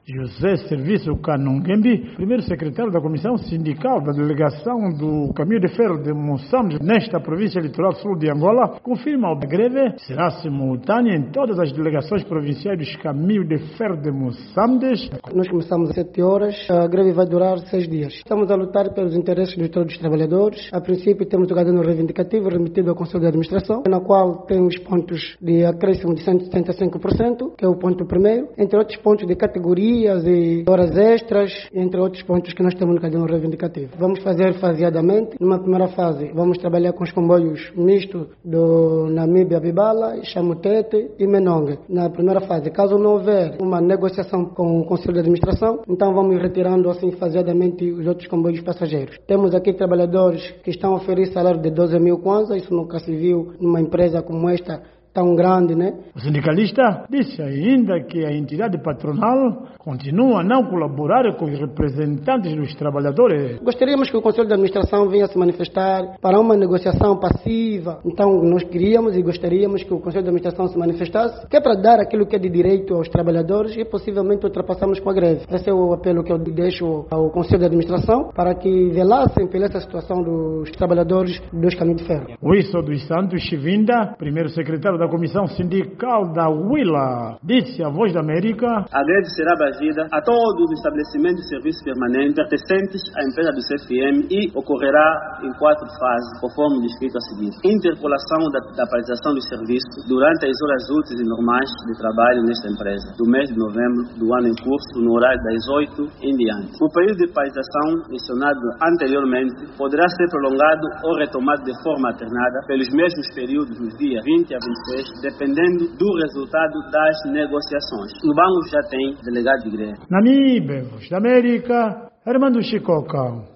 José Serviço Kanongembi, primeiro secretário da Comissão Sindical da Delegação do Caminho de Ferro de Moçambique, nesta província litoral sul de Angola, confirma que a greve será simultânea em todas as delegações provinciais dos Caminhos de Ferro de Moçambique. Nós começamos às 7 horas, a greve vai durar 6 dias. Estamos a lutar pelos interesses de todos os trabalhadores. A princípio temos o caderno reivindicativo remetido ao Conselho de Administração, na qual tem os pontos de acréscimo de 175%, que é o ponto primeiro, entre outros pontos de categorias e horas extras, entre outros pontos que nós temos no caderno reivindicativo. Vamos fazer faseadamente. Numa primeira fase, vamos trabalhar com os comboios mistos do Namíbia Bibala, Chamutete e Menongue. Na primeira fase, caso não houver uma negociação com o Conselho de Administração, então vamos retirando assim faseadamente os outros comboios passageiros. Temos aqui trabalhadores que estão a oferecer salário de 12 mil kwanza, isso nunca se viu numa empresa como esta, tão grande, né? O sindicalista disse ainda que a entidade patronal continua a não colaborar com os representantes dos trabalhadores. Gostaríamos que o Conselho de Administração venha se manifestar para uma negociação passiva. Então, nós queríamos e gostaríamos que o Conselho de Administração se manifestasse, que é para dar aquilo que é de direito aos trabalhadores e possivelmente ultrapassarmos com a greve. Esse é o apelo que eu deixo ao Conselho de Administração para que velassem pela essa situação dos trabalhadores dos Caminhos de Ferro. Wilson dos Santos Chivinda, primeiro secretário da Comissão Sindical da Willa, disse à Voz da América: a greve será abrangida a todos os estabelecimentos de serviço permanente pertencentes à empresa do CFM e ocorrerá em 4 fases, conforme descrito a seguir. Interpolação da paralisação dos serviços durante as horas úteis e normais de trabalho nesta empresa, do mês de novembro do ano em curso, no horário das 8 em diante. O período de paralisação mencionado anteriormente poderá ser prolongado ou retomado de forma alternada pelos mesmos períodos dos dias 20 a 26, dependendo do resultado das negociações. O banco já tem delegado de greve. Namíbia, Voz da América, Armando Chicoca.